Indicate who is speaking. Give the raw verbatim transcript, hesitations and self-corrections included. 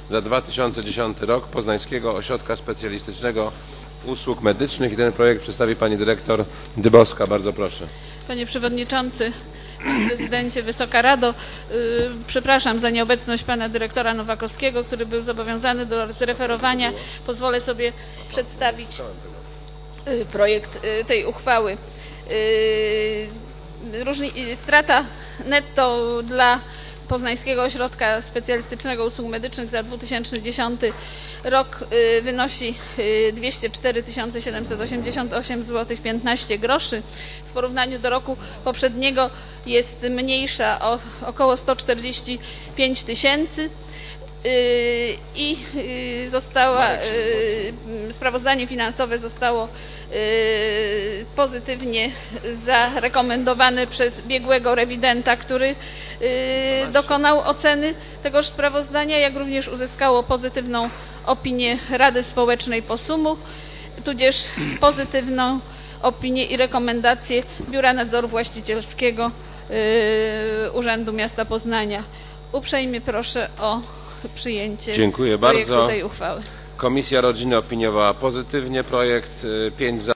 Speaker 1: za dwa tysiące dziesiąty rok Poznańskiego Ośrodka Specjalistycznego Usług Medycznych. I ten projekt przedstawi pani dyrektor Dybowska. Bardzo proszę.
Speaker 2: Panie Przewodniczący, Panie Prezydencie, Wysoka Rado, yy, przepraszam za nieobecność Pana Dyrektora Nowakowskiego, który był zobowiązany do zreferowania. Pozwolę sobie przedstawić yy, projekt yy, tej uchwały. Yy, różni, yy, strata netto dla Poznańskiego Ośrodka Specjalistycznego Usług Medycznych za dwa tysiące dziesiąty rok wynosi dwieście cztery tysiące siedemset osiemdziesiąt osiem złotych piętnaście groszy. W porównaniu do roku poprzedniego jest mniejsza o około sto czterdzieści pięć tysięcy i została, sprawozdanie finansowe zostało pozytywnie zarekomendowane przez biegłego rewidenta, który dokonał oceny tegoż sprawozdania, jak również uzyskało pozytywną opinię Rady Społecznej POSUM-u, tudzież pozytywną opinię i rekomendację Biura Nadzoru Właścicielskiego Urzędu Miasta Poznania. Uprzejmie proszę o przyjęcie
Speaker 1: Dziękuję
Speaker 2: projektu
Speaker 1: bardzo.
Speaker 2: tej uchwały.
Speaker 1: Komisja Rodziny opiniowała pozytywnie projekt. pięć za.